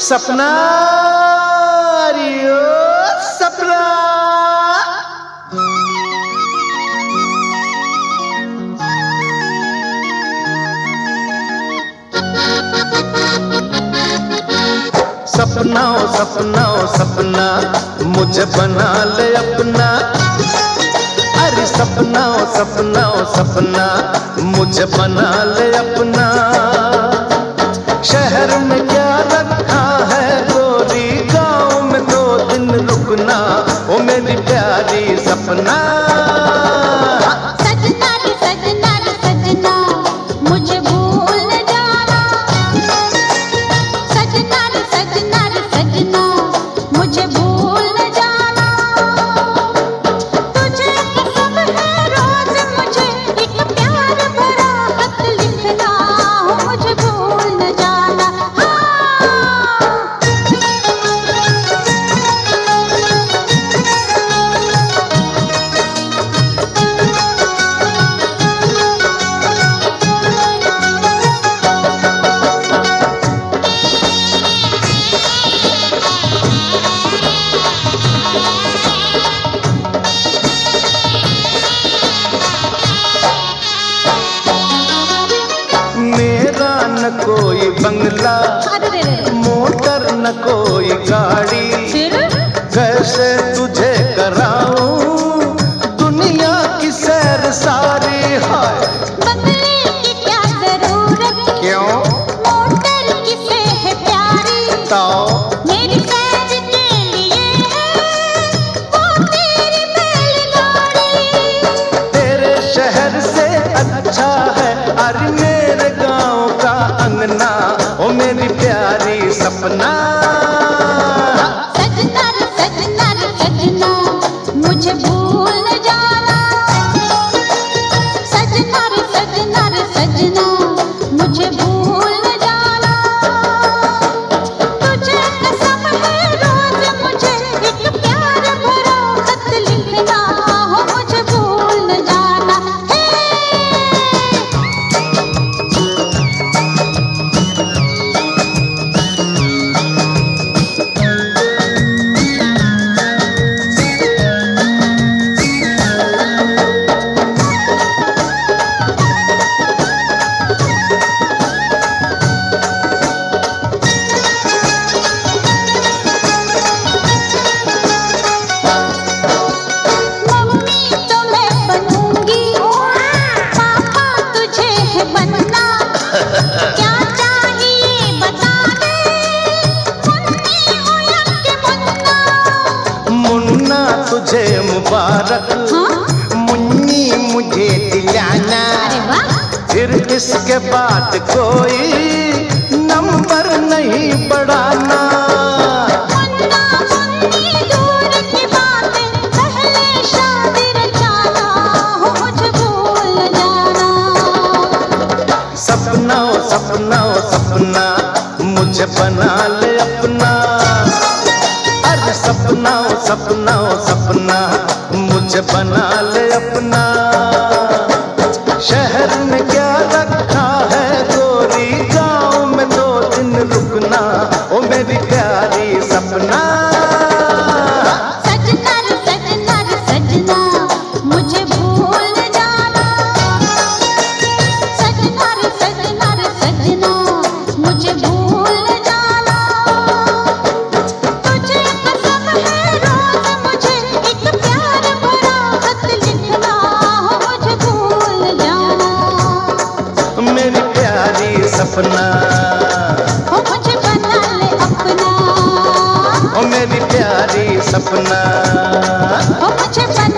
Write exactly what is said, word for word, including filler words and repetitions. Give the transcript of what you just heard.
सपना रियो सपना सपना ओ सपना ओ सपना मुझे बना ले अपना। अरे सपना ओ सपना ओ सपना मुझे बना ले अपना। शहर में क्या रखा है गोरी, गाँव में दो दिन रुकना ओ मेरी प्यारी सपना। सजना रे सजना रे सजना मुझे भूल न जाना। सजना रे सजना रे सजना मुझे भूल न जाना। तुझे कसम है रोज मुझे एक प्यार भरा खत लिखना, मुझे भूल न जाना। मेरा न कोई बंगला, मोटर न कोई गाड़ी, कैसे तुझे कराऊं दुनिया की सैर सारी। हाय बंगले की क्या जरूरत, क्यों मोटर किसे है प्यारी। तो मेरी सैर के लिए है वो तेरी बैलगाड़ी। तेरे शहर से अच्छा है अरे मेरे गांव का अंगना ओ मेरी प्यारी सपना। सजना रे सजना रे सजना मुझे भूल न जाना। सजना रे सजना रे सजना मुझे भूल न जाना। तुझे कसम है रोज मुझे एक प्यार भरा खत लिखना, हो मुझे भूल न जाना। मम्मी तो मैं बनूंगी, पापा तुझे है बनना। क्या चाहिए बता दे, मुन्नी हो या कि मुन्ना। मुन्ना तुझे मुबारक, हाँ? मुन्नी मुझे दिलाना। अरे वाह, फिर इसके बाद कोई नंबर नहीं बढ़ाना। मुन्ना मुन्नी दूर की बातें, पहले शादी रचाना, हो मुझे भूल न जाना। सपना ओ सपना ओ सपना मुझे बना ले अपना। अरे सपना ओ सपना ओ सपना मुझे बना ले अपना। शहर में क्या रखा है गोरी, गाँव में दो दिन रुकना ओ मेरी प्यारी सपना। सजना रे सजना रे सजना मुझे भूल न जाना। सजना रे सजना रे सजना मुझे भूल न जाना। तुझे कसम है रोज मुझे एक प्यार भरा खत लिखना, हो मुझे भूल न जाना। मेरी प्यारी सपना, हो मुझे बना ले अपना। ओ मेरी प्यारी सपना। हो मुझे बना